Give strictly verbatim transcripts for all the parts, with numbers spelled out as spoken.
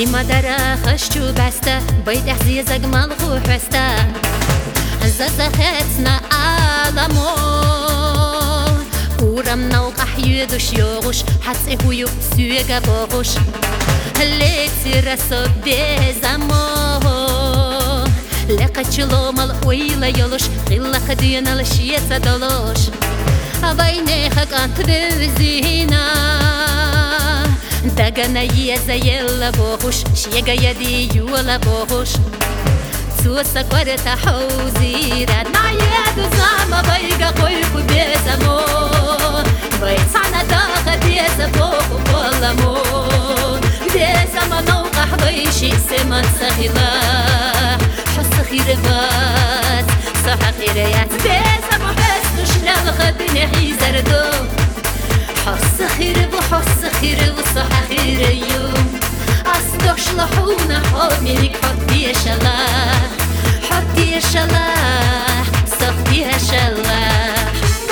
مدرا خشتو بستا بيت عزيزك ملغو حستا ززختنا عالمو ورم نوقع يدوش يوغوش حتى هو سويقا بوغوش ليتي رسو بيزامو لقد شلوم الويلة يلوش غلا خدينا لشيتا دلوش بينيخك انت بوزينا دقنا يزا يلا بوغوش شيقا يدي يولا بوغوش سوسا كورتا حوزيرا نعيادو زاما بيقا قويقو بيزامو بيتانا داغا بيزا بوغو بولامو بيزاما نوقع بيشي سمان سخيلا حس خيربات صحا خيريات بيزامو حسنوش لالغبني حيزردو حس خيربو حس خيربو صحا خيريو أصدقش لحونا حوميك حطي يا شلاح حطي يا شلاح صفتي يا شلاح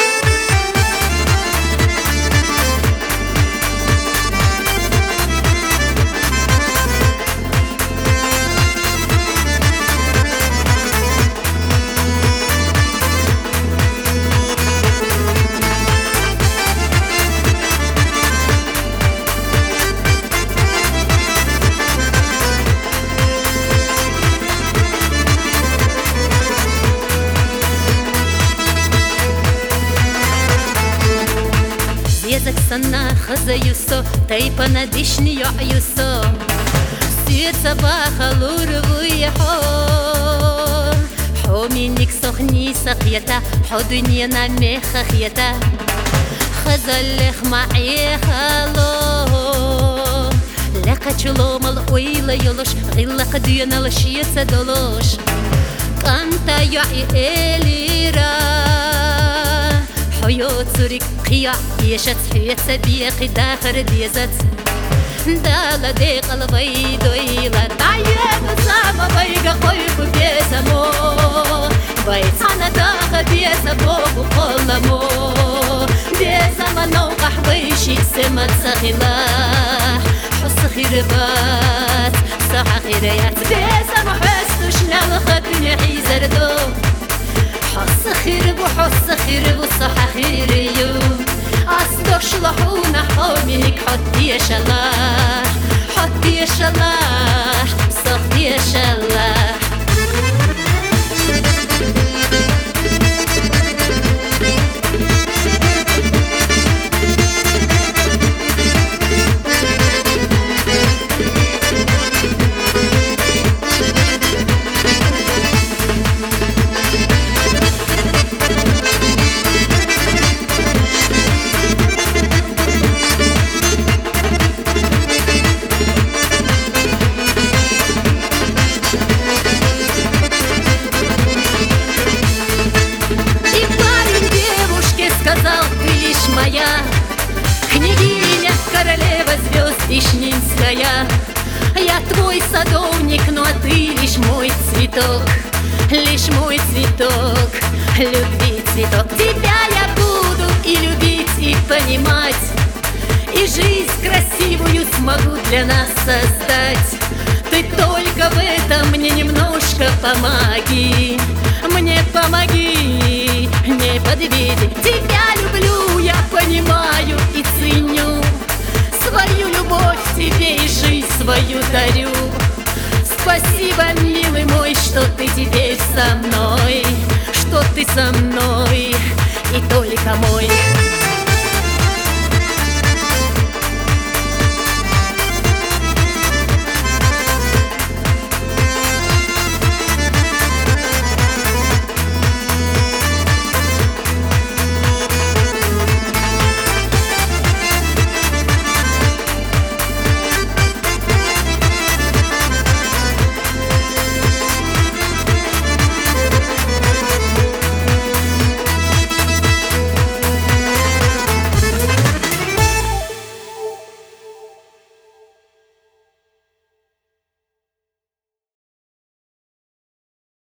Язык сана хазаюсо, тайпа на дишни яюсо. Сюца баха лурвуя хо. Хоминик сохни сахьята, حدنيا на мехахьята. خزلخ معي خالو. لقد شلوم الويلة يلوش، غلا قدينا لشيتا دلوش. كانتا يعي إليرا. حيوت سوريك قيا يشت حيت سبيقي داخر ديزت دالا دي قلبي دويلا تعيد زاما بيقا قويقو بيزامو بيتانا داخر بيزامو بقلمو بيزاما نوقع بيشي سمت سخيلاح حس خيربات صحا خيريات بيزامو حسنوش نالخبني حيزردو حس خيربو حس خيربو صحا خيريو أصدقش لحونا حوميك حطي يا شلاح حطي يا شلاح صفتي يا شلاح моя княгиня, королева звезд Вишнинская. Я твой садовник, но ты лишь мой цветок, лишь мой цветок, любви цветок. Тебя я буду и любить, и понимать, и жизнь красивую смогу для нас создать. Ты только в этом мне немножко помоги, мне помоги, не подведи. Тебя люблю, я понимаю и ценю, свою любовь тебе и жизнь свою дарю. Спасибо, милый мой, что ты теперь со мной, что ты со мной и только мой.